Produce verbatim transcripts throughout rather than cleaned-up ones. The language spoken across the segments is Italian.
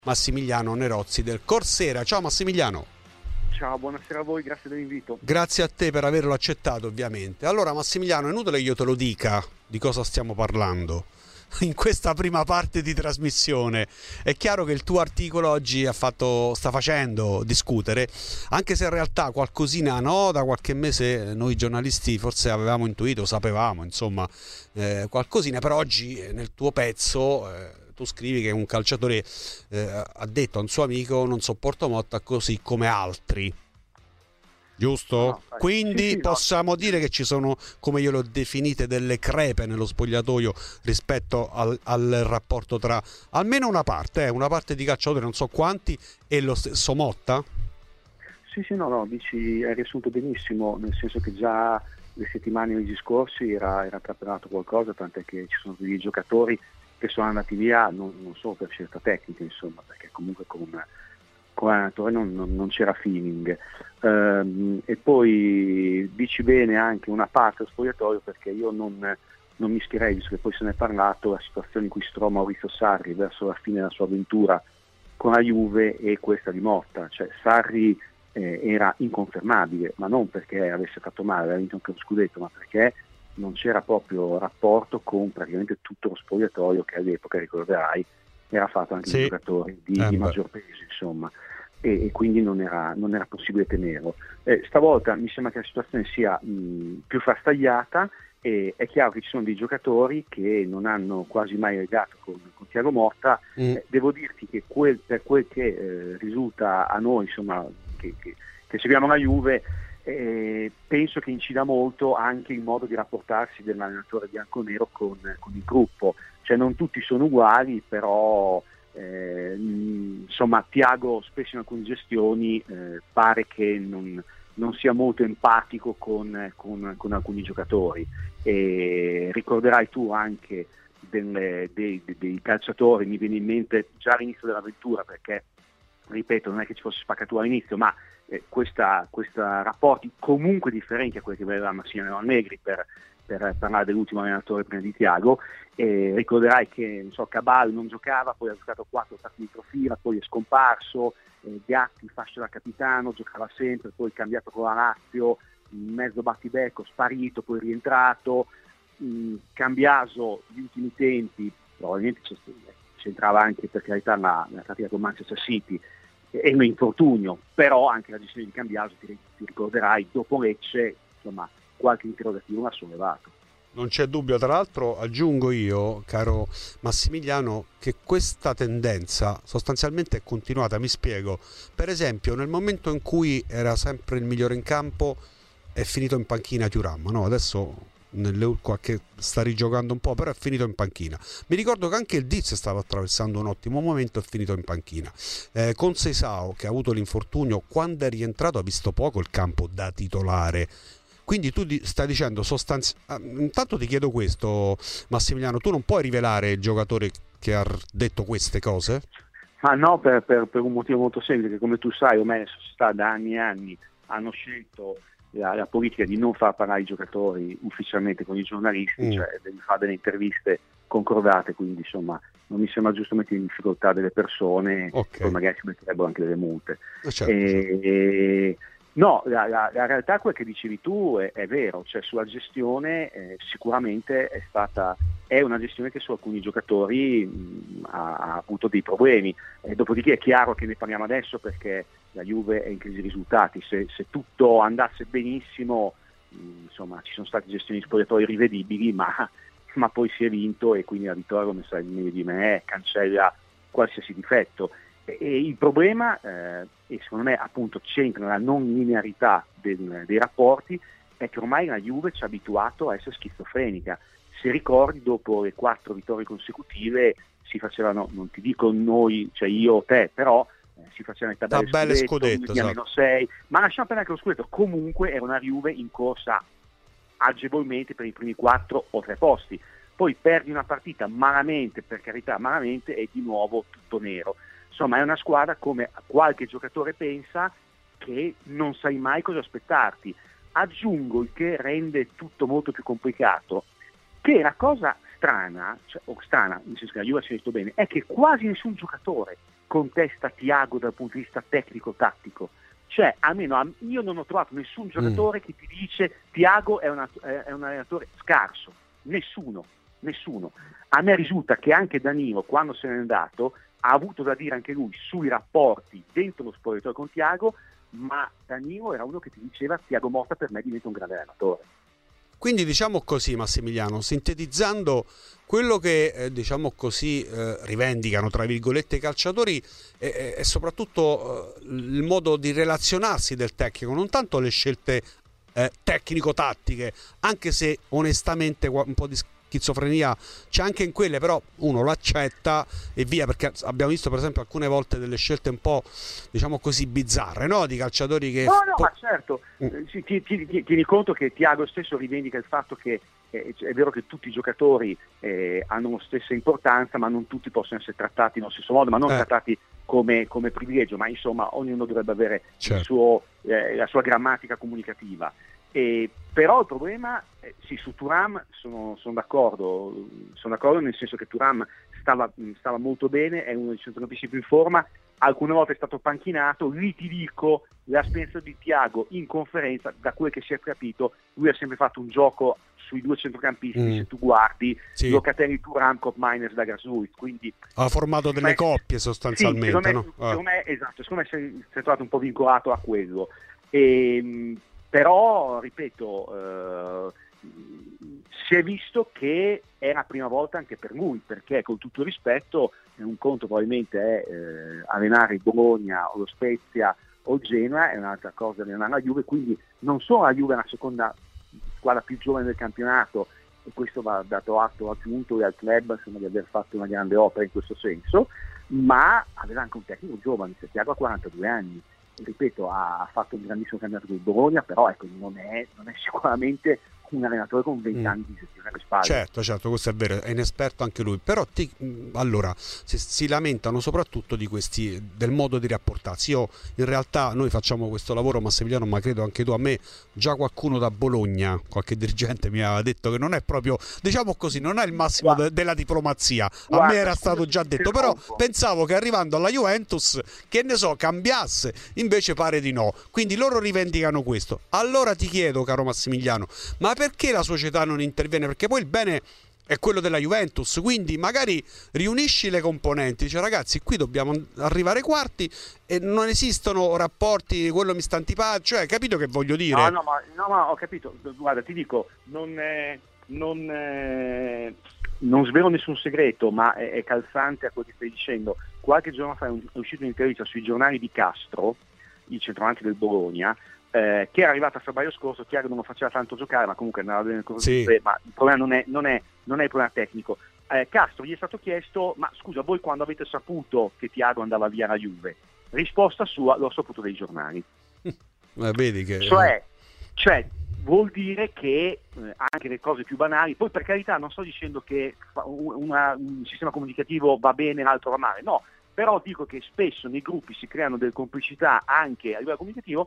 Massimiliano Nerozzi del Corsera. Ciao Massimiliano. Ciao, buonasera a voi, grazie dell'invito. Grazie a te per averlo accettato, ovviamente. Allora Massimiliano, è inutile che io te lo dica di cosa stiamo parlando in questa prima parte di trasmissione. È chiaro che il tuo articolo oggi ha fatto, sta facendo discutere, anche se in realtà qualcosina, no, da qualche mese noi giornalisti forse avevamo intuito, sapevamo, insomma, eh, qualcosina, però oggi nel tuo pezzo eh, tu scrivi che un calciatore eh, ha detto a un suo amico: non sopporto Motta così come altri. Giusto? No, no, Quindi sì, sì, possiamo no. dire che ci sono, come io le ho definite, delle crepe nello spogliatoio rispetto al, al rapporto tra almeno una parte, eh, una parte di calciatori, non so quanti, e lo stesso Motta? Sì, sì, no, no, dici, hai riassunto benissimo, nel senso che già le settimane e i mesi scorsi era, era trapelato qualcosa, tant'è che ci sono dei giocatori che sono andati via non, non solo per scelta tecnica, insomma, perché comunque con, con l'allenatore non, non, non c'era feeling. Ehm, e poi dici bene anche una parte dello spogliatoio, perché io non, non mischierei, visto che poi se ne è parlato, la situazione in cui si trova Maurizio Sarri verso la fine della sua avventura con la Juve e questa di Motta. Cioè Sarri eh, era inconfermabile, ma non perché avesse fatto male, aveva vinto anche lo scudetto, ma perché non c'era proprio rapporto con praticamente tutto lo spogliatoio, che all'epoca, ricorderai, era fatto anche Sì. di giocatori di, Eh, di beh. maggior peso, insomma, e, e quindi non era, non era possibile tenerlo. Eh, stavolta mi sembra che la situazione sia mh, più frastagliata, e è chiaro che ci sono dei giocatori che non hanno quasi mai legato con, con Thiago Motta. Mm. Eh, devo dirti che quel, per quel che eh, risulta a noi, insomma, che, che, che seguiamo la Juve, Eh, penso che incida molto anche il modo di rapportarsi dell'allenatore bianconero con, con il gruppo. Cioè non tutti sono uguali, però eh, insomma Thiago spesso in alcune gestioni eh, pare che non, non sia molto empatico con, con, con alcuni giocatori. E ricorderai tu anche delle, dei, dei, dei calciatori, mi viene in mente già all'inizio dell'avventura, perché ripeto, non è che ci fosse spaccatura all'inizio, ma eh, questa, questa rapporti comunque differenti a quelli che aveva Massimiliano Allegri, per, per parlare dell'ultimo allenatore prima di Thiago. Eh, ricorderai che non so, Cabal non giocava, poi ha giocato quattro partite di profila, poi è scomparso, eh, Gatti, fascia da capitano, giocava sempre, poi cambiato con la Lazio, mezzo battibecco, sparito, poi rientrato. mh, Cambiaso gli ultimi tempi probabilmente c'entrava anche, per carità, la, la partita con Manchester City e un infortunio, però anche la gestione di Cambiaso, ti, ti ricorderai, dopo Lecce, insomma, qualche interrogativo l'ha sollevato. Non c'è dubbio, tra l'altro aggiungo io, caro Massimiliano, che questa tendenza sostanzialmente è continuata, mi spiego. Per esempio, nel momento in cui era sempre il migliore in campo, è finito in panchina Thuram, no? Adesso nelle, qualche, sta rigiocando un po', però è finito in panchina. Mi ricordo che anche il Diz stava attraversando un ottimo momento, è finito in panchina. Eh, con Seisao, che ha avuto l'infortunio, quando è rientrato ha visto poco il campo da titolare. Quindi tu stai dicendo sostanzialmente, intanto ti chiedo questo, Massimiliano, tu non puoi rivelare il giocatore che ha detto queste cose? Ma no, per, per, per un motivo molto semplice, come tu sai, ormai le società da anni e anni hanno scelto la, la politica di non far parlare i giocatori ufficialmente con i giornalisti, mm. cioè di fare delle interviste concordate, quindi insomma non mi sembra giusto mettere in difficoltà delle persone, okay. Poi magari si metterebbero anche delle multe. Certo, e, certo. E, no, la, la, la realtà, quel che dicevi tu è, è vero, cioè sulla gestione eh, sicuramente è stata è una gestione che su alcuni giocatori mh, ha, ha avuto dei problemi. E dopodiché è chiaro che ne parliamo adesso perché la Juve è in crisi risultati. Se, se tutto andasse benissimo, mh, insomma, ci sono state gestioni di spogliatoi rivedibili, ma, ma poi si è vinto e quindi la vittoria, come sai meglio di me, cancella qualsiasi difetto. E, e il problema, eh, e secondo me appunto c'entra nella non linearità del, dei rapporti, è che ormai la Juve ci ha abituato a essere schizofrenica. Se ricordi, dopo le quattro vittorie consecutive si facevano, non ti dico noi, cioè io o te, però eh, si facevano le tabelle, tabelle scudetto, scudetto, meno sei, ma lasciamo perdere anche lo scudetto, comunque era una Juve in corsa agevolmente per i primi quattro o tre posti. Poi perdi una partita malamente, per carità, malamente, e di nuovo tutto nero. Insomma, è una squadra, come qualche giocatore pensa, che non sai mai cosa aspettarti. Aggiungo il che rende tutto molto più complicato, che la cosa strana, cioè, o strana, nel senso che la Juve si è detto bene, è che quasi nessun giocatore contesta Thiago dal punto di vista tecnico-tattico. Cioè, almeno io non ho trovato nessun giocatore mm. che ti dice Thiago è, una, è un allenatore scarso, nessuno, nessuno. A me risulta che anche Danilo, quando se n'è andato, ha avuto da dire anche lui sui rapporti dentro lo spogliatoio con Thiago, ma Danilo era uno che ti diceva Thiago Motta per me diventa un grande allenatore. Quindi diciamo così, Massimiliano, sintetizzando quello che eh, diciamo così eh, rivendicano tra virgolette i calciatori è, è soprattutto eh, il modo di relazionarsi del tecnico, non tanto le scelte eh, tecnico-tattiche, anche se onestamente un po' di schizofrenia c'è anche in quelle, però uno lo accetta e via, perché abbiamo visto per esempio alcune volte delle scelte un po' diciamo così bizzarre, no? Di calciatori che... No, no, po- ma certo, mm. ti, ti, ti, tieni conto che Thiago stesso rivendica il fatto che eh, è vero che tutti i giocatori eh, hanno la stessa importanza, ma non tutti possono essere trattati nello stesso modo, ma non eh. trattati come, come privilegio, ma insomma ognuno dovrebbe avere certo. il suo, eh, la sua grammatica comunicativa. Eh, però il problema, eh, sì, su Thuram sono, sono d'accordo, sono d'accordo nel senso che Thuram stava, stava molto bene, è uno dei centrocampisti più in forma, alcune volte è stato panchinato, lì ti dico, l'esperienza di Thiago in conferenza, da quel che si è capito, lui ha sempre fatto un gioco sui due centrocampisti, mm. se tu guardi, sì. Locatelli, Thuram, Kopp Miners, da Grasuit, quindi... Ha formato delle me, coppie sostanzialmente, sì, secondo me, no? Secondo me, esatto, secondo me si è trovato un po' vincolato a quello. E, però, ripeto, eh, si è visto che è la prima volta anche per lui, perché con tutto il rispetto, un conto probabilmente è eh, allenare il Bologna o lo Spezia o il Genoa, è un'altra cosa allenare la Juve, quindi non solo la Juve è la seconda squadra più giovane del campionato, e questo va dato atto aggiunto al club insomma, di aver fatto una grande opera in questo senso, ma aveva anche un tecnico giovane, Thiago ha quarantadue anni. Ripeto, ha fatto un grandissimo campionato del Bologna, però ecco, non è, non è sicuramente un allenatore con venti mm. anni di gestione alle spalle. Certo, certo, questo è vero, è inesperto anche lui, però ti, allora si, si lamentano soprattutto di questi, del modo di rapportarsi. Io in realtà noi facciamo questo lavoro, Massimiliano, ma credo anche tu, a me già qualcuno da Bologna, qualche dirigente mi aveva detto che non è proprio, diciamo così, non è il massimo de, della diplomazia. Guarda, a me era stato già detto, però pensavo che arrivando alla Juventus, che ne so, cambiasse, invece pare di no. Quindi loro rivendicano questo. Allora ti chiedo, caro Massimiliano, ma perché la società non interviene? Perché poi il bene è quello della Juventus, quindi magari riunisci le componenti, dice ragazzi qui dobbiamo arrivare ai quarti e non esistono rapporti, quello mi sta antipatico, cioè capito che voglio dire? No, no, ma, no, ma ho capito, guarda ti dico, non, eh, non, eh, non svelo nessun segreto, ma è, è calzante a quello che stai dicendo. Qualche giorno fa è, un, è uscita un'intervista sui giornali di Castro, il centravanti del Bologna, Eh, che era arrivata a febbraio scorso. Thiago non lo faceva tanto giocare, ma comunque andava bene così, sì. Ma il problema non è, non è, non è il problema tecnico. eh, Castro gli è stato chiesto: ma scusa, voi quando avete saputo che Thiago andava via alla Juve? Risposta sua: l'ho saputo dai giornali. Ma vedi che cioè, cioè vuol dire che eh, anche le cose più banali, poi per carità non sto dicendo che una, un sistema comunicativo va bene e l'altro va male, no, però dico che spesso nei gruppi si creano delle complicità anche a livello comunicativo.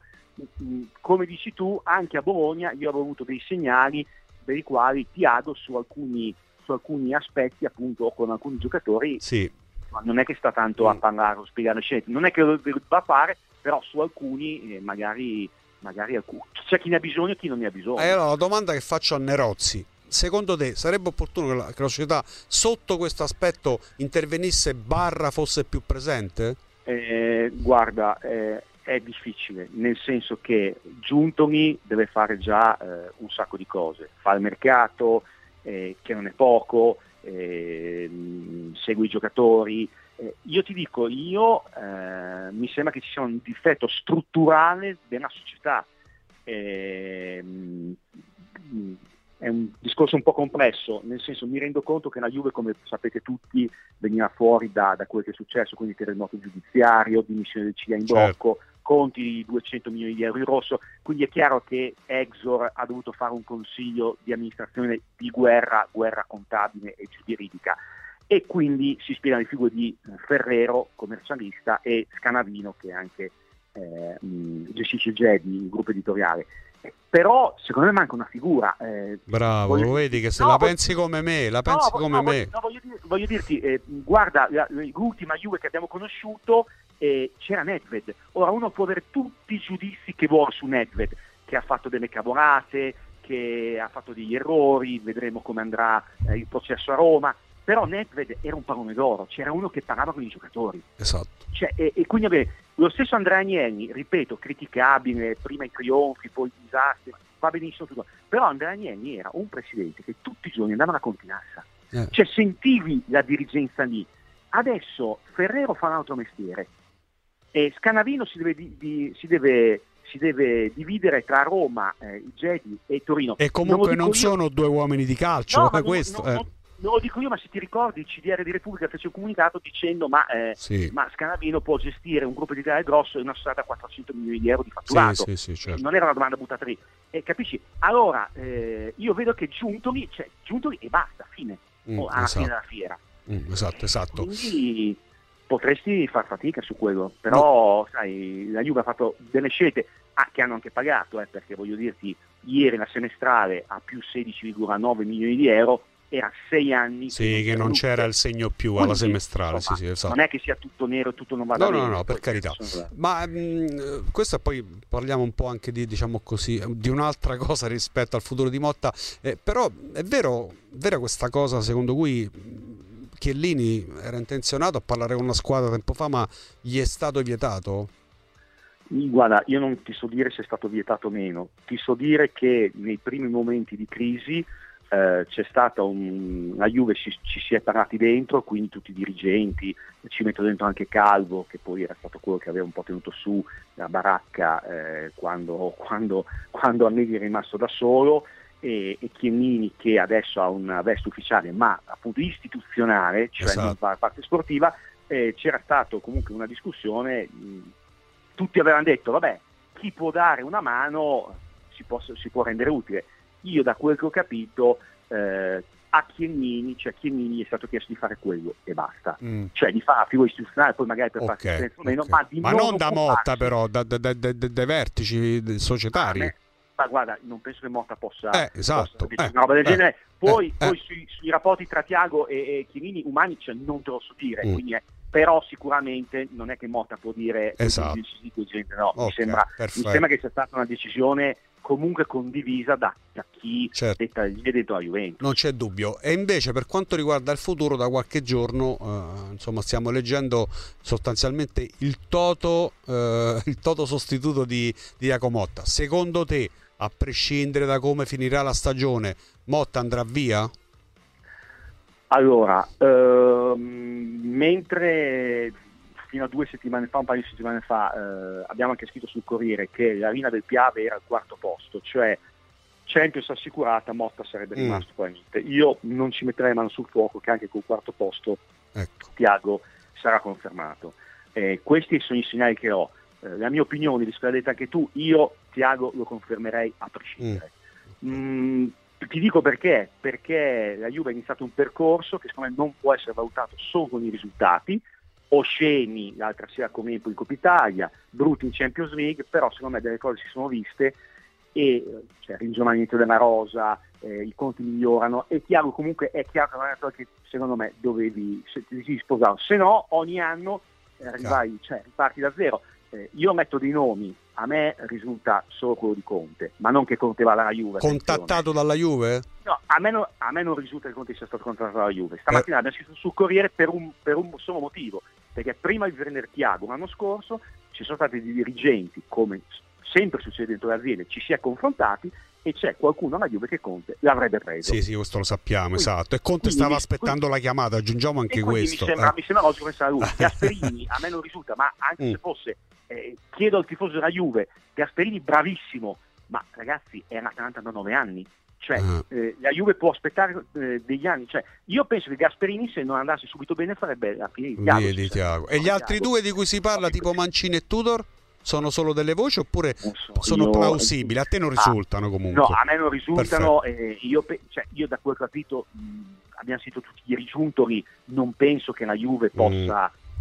Come dici tu, anche a Bologna io avevo avuto dei segnali per i quali Thiago su alcuni, su alcuni aspetti, appunto, con alcuni giocatori, sì. non è che sta tanto a parlare o spiegare le scelte, non è che lo debba fare, però su alcuni eh, magari, magari alcuni, c'è chi ne ha bisogno e chi non ne ha bisogno. E allora la domanda che faccio a Nerozzi: secondo te sarebbe opportuno che la, che la società sotto questo aspetto intervenisse barra fosse più presente? Eh, guarda, eh, è difficile, nel senso che Giuntoli deve fare già eh, un sacco di cose, fa il mercato, eh, che non è poco, eh, segue i giocatori. Eh, io ti dico, io eh, mi sembra che ci sia un difetto strutturale della società. Eh, è un discorso un po' complesso, nel senso, mi rendo conto che la Juve, come sapete tutti, veniva fuori da, da quello che è successo, quindi terremoto giudiziario, dimissione del C I A in blocco, certo. Conti di duecento milioni di euro in rosso, quindi è chiaro che Exor ha dovuto fare un consiglio di amministrazione di guerra, guerra contabile e giuridica, e quindi si spiegano le figure di Ferrero, commercialista, e Scanavino, che è anche eh, mh, gestisce il Jedi, il gruppo editoriale. Però secondo me manca una figura. Eh, Bravo, lo vedi che se no, la voglio, pensi come me, la pensi no, come no, me. Voglio, no, voglio, dir, voglio dirti, eh, guarda, la, l'ultima Juve che abbiamo conosciuto eh, c'era Nedved. Ora uno può avere tutti i giudizi che vuole su Nedved, che ha fatto delle cavolate, che ha fatto degli errori, vedremo come andrà eh, il processo a Roma, però Nedved era un pallone d'oro, c'era uno che parlava con i giocatori. Esatto. Cioè, e, e quindi vabbè, lo stesso Andrea Agnelli, ripeto, criticabile, prima i trionfi, poi i disastri, va benissimo tutto, però Andrea Agnelli era un presidente che tutti i giorni andava a Continassa, eh. cioè sentivi la dirigenza lì. Adesso Ferrero fa un altro mestiere e Scanavino si deve, di, di, si deve, si deve dividere tra Roma, eh, il Jedi e Torino. E comunque non, non io, sono due uomini di calcio, no, è questo. No, eh. no, non lo dico io, ma se ti ricordi il C D R di Repubblica fece un comunicato dicendo ma, eh, sì. ma Scanavino può gestire un gruppo di Italia grosso e una società da quattrocento milioni di euro di fatturato. Sì, sì, sì, certo. Non era una domanda buttata lì. E capisci? Allora eh, io vedo che Giuntoli, cioè Giuntoli e basta, fine. Mm, o alla esatto. fine della fiera. Mm, esatto, esatto. Quindi potresti far fatica su quello, però no. sai, la Juve ha fatto delle scelte ah, che hanno anche pagato, eh, perché voglio dirti, ieri la semestrale a più sedici virgola nove milioni di euro, era sei anni sì, che, che non c'era il segno più quindi, alla semestrale, insomma, sì, sì, esatto. Non è che sia tutto nero e tutto non vada no, bene. No, no, no, per carità. Ma mh, questo poi parliamo un po' anche di, diciamo così, di un'altra cosa rispetto al futuro di Motta, eh, però è vero, vera questa cosa secondo cui Chiellini era intenzionato a parlare con una squadra tempo fa, ma gli è stato vietato? Guarda, io non ti so dire se è stato vietato o meno, ti so dire che nei primi momenti di crisi eh, c'è stata un, la Juve ci, ci si è parlati dentro, quindi tutti i dirigenti, ci metto dentro anche Calvo, che poi era stato quello che aveva un po' tenuto su la baracca eh, quando, quando, quando Allegri è rimasto da solo, e, e Chiellini, che adesso ha una veste ufficiale ma appunto istituzionale, cioè esatto. non fa parte sportiva, eh, c'era stato comunque una discussione, mh, tutti avevano detto vabbè, chi può dare una mano si può, si può rendere utile. Io da quel che ho capito eh, a Chiellini, cioè Chiellini è stato chiesto di fare quello e basta, mm. cioè di fare la figura istituzionale, poi magari per okay, farsi okay. meno, okay. ma, di ma non, non da Motta però, da, da, da, da, dai vertici societari. Ah, ma guarda, non penso che Motta possa, eh, esatto, possa eh, una roba del eh, genere. Poi, eh, poi eh. Sui, sui rapporti tra Thiago e, e Chiellini umani cioè, non te lo so dire, mm. quindi è, però sicuramente non è che Motta può dire esatto. gente, no, okay, mi, sembra, mi sembra che sia stata una decisione comunque condivisa da, da chi certo. detta, gli è detto a Juventus. Non c'è dubbio. E invece per quanto riguarda il futuro, da qualche giorno eh, insomma stiamo leggendo sostanzialmente il toto eh, il toto sostituto di, di Jacopo Motta. Secondo te, a prescindere da come finirà la stagione, Motta andrà via? Allora, ehm, mentre fino a due settimane fa, un paio di settimane fa, eh, abbiamo anche scritto sul Corriere che la Rina del Piave era al quarto posto, cioè Champions assicurata, Motta sarebbe rimasto mm. probabilmente. Io non ci metterei mano sul fuoco che anche col quarto posto ecco. Thiago sarà confermato. Eh, questi sono i segnali che ho. Eh, la mia opinione, l'hai detto anche tu, io Thiago lo confermerei a prescindere. Mm. Mm, ti dico perché, perché la Juve ha iniziato un percorso che secondo me non può essere valutato solo con i risultati, osceni l'altra sera come in Coppa Italia, brutti in Champions League, però secondo me delle cose si sono viste e cioè, il ringiovanimento della rosa, eh, i conti migliorano e Thiago comunque è chiaro che è un allenatore che secondo me dovevi se ti devi sposare, se no ogni anno eh, arrivai, cioè, riparti da zero. Eh, io metto dei nomi, a me risulta solo quello di Conte, ma non che Conte vada alla Juve. Contattato attenzione. Dalla Juve? No, a me, no, a me non risulta che Conte sia stato contattato dalla Juve. Stamattina eh. abbiamo scritto sul Corriere per un, per un solo motivo, perché prima di prendere Thiago l'anno scorso ci sono stati dei dirigenti, come sempre succede dentro le aziende, ci si è confrontati e c'è qualcuno alla Juve che Conte l'avrebbe preso. Sì, sì, questo lo sappiamo, quindi, esatto. E Conte quindi, stava aspettando quindi, la chiamata, aggiungiamo anche questo. Mi sembra, eh. mi sembra logico pensare a lui. Gasperini a me non risulta, ma anche mm. se fosse, eh, chiedo al tifoso della Juve, Gasperini bravissimo, ma ragazzi è l'Atalanta da nove anni. Cioè, uh. eh, la Juve può aspettare eh, degli anni. Cioè, io penso che Gasperini, se non andasse subito bene, farebbe la fine di Thiago. Vedi, Thiago. E gli altri due di cui si parla, tipo Mancini e Tudor? Sono solo delle voci oppure so, sono io, plausibili? A te non risultano ah, comunque? No, a me non risultano. Eh, io, cioè, io da quel capito mh, abbiamo sentito tutti i rigiuntoli, non penso che la Juve possa, mm.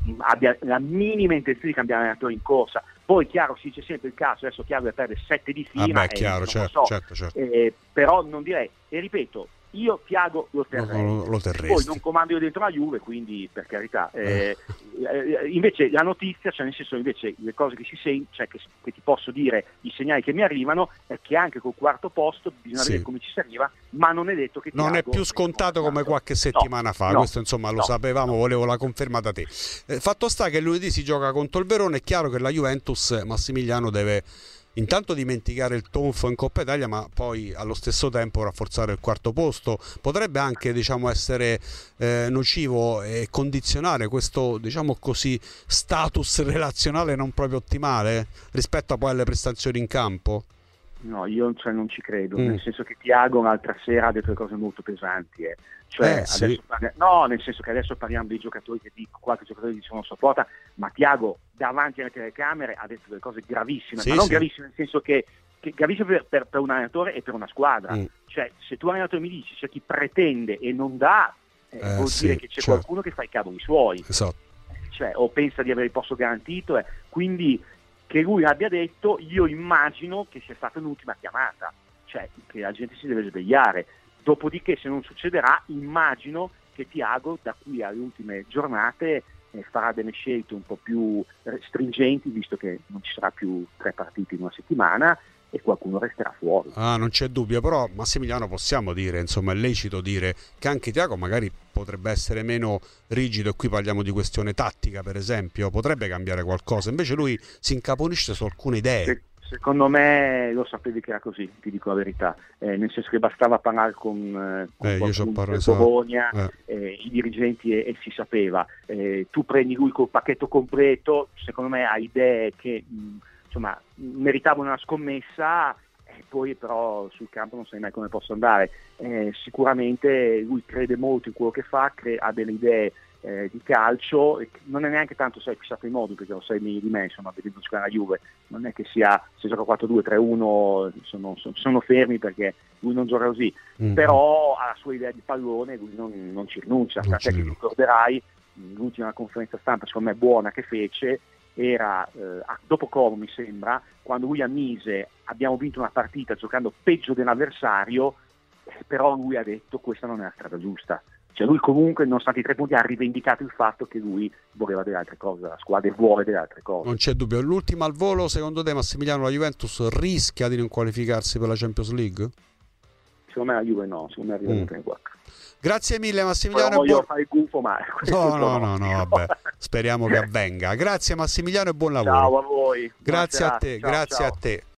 abbia la minima intenzione di cambiare allenatore in corsa. Poi chiaro, si dice sempre il caso, adesso chiaro deve perdere sette di fila, ah beh, chiaro, eh, certo, so, certo, certo. Eh, però non direi, e ripeto, io Thiago lo terrei, lo, lo terresti. Poi non comando io dentro la Juve, quindi per carità. Eh, eh, invece la notizia, cioè nel senso invece le cose che si sente, cioè che, che ti posso dire, i segnali che mi arrivano è che anche col quarto posto bisogna sì. vedere come ci si arriva, ma non è detto che non Thiago è più scontato come qualche settimana no, fa, no, questo insomma lo no, sapevamo, no. volevo la conferma da te. Eh, fatto sta che lunedì si gioca contro il Verona, è chiaro che la Juventus, Massimiliano, deve intanto dimenticare il tonfo in Coppa Italia, ma poi allo stesso tempo rafforzare il quarto posto. Potrebbe anche, diciamo, essere eh, nocivo e condizionare questo, diciamo così, status relazionale non proprio ottimale rispetto a poi alle prestazioni in campo. No, io cioè, non ci credo, mm. nel senso che Thiago l'altra sera ha detto delle cose molto pesanti. Eh. Cioè, eh, sì. adesso parli... No, nel senso che adesso parliamo dei giocatori che dicono, qualche giocatore dice non sopporta, ma Thiago davanti alle telecamere ha detto delle cose gravissime, sì, ma non sì. gravissime nel senso che, che gravissime per, per, per un allenatore e per una squadra. Mm. Cioè, se tu allenatore mi dici c'è chi pretende e non dà, eh, eh, vuol sì, dire che c'è certo. qualcuno che fa i cavoli suoi. Esatto. Cioè, o pensa di avere il posto garantito, eh. Quindi che lui abbia detto, io immagino che sia stata un'ultima chiamata, cioè che la gente si deve svegliare. Dopodiché, se non succederà, immagino che Thiago da qui alle ultime giornate eh, farà delle scelte un po' più stringenti, visto che non ci sarà più tre partiti in una settimana e qualcuno resterà fuori. Ah, non c'è dubbio, però Massimiliano possiamo dire, insomma è lecito dire che anche Thiago magari potrebbe essere meno rigido, e qui parliamo di questione tattica per esempio, potrebbe cambiare qualcosa, invece lui si incaponisce su alcune idee. Se, secondo me lo sapevi che era così, ti dico la verità, eh, nel senso che bastava parlare con, eh, con eh, qualcuno del Bologna, eh. eh, i dirigenti e, e si sapeva, eh, tu prendi lui col pacchetto completo, secondo me ha idee che mh, insomma meritavano una scommessa, e poi però sul campo non sai mai come possa andare. Eh, sicuramente lui crede molto in quello che fa, cre- ha delle idee eh, di calcio, e non è neanche tanto sai fissato i modi, perché lo sai meglio di me, insomma, vedendo giocare la Juve, non è che sia, se gioca quattro due tre uno sono, sono, sono fermi, perché lui non gioca così, mm-hmm. però ha la sua idea di pallone, lui non, non ci rinuncia, tant'è che ricorderai l'ultima conferenza stampa secondo me buona che fece era eh, dopo Como, mi sembra, quando lui ammise abbiamo vinto una partita giocando peggio dell'avversario, eh, però lui ha detto questa non è la strada giusta, cioè lui comunque nonostante i tre punti ha rivendicato il fatto che lui voleva delle altre cose, la squadra vuole delle altre cose. Non c'è dubbio. L'ultima al volo, secondo te Massimiliano, la Juventus rischia di non qualificarsi per la Champions League? Secondo me la Juve no, secondo me arriva mm. in quattro. Grazie mille Massimiliano. Non voglio buon... fare il gufo, ma no, no, no, no, vabbè. Speriamo che avvenga. Grazie Massimiliano e buon lavoro. Ciao a voi. Grazie a te, ciao, grazie ciao. a te.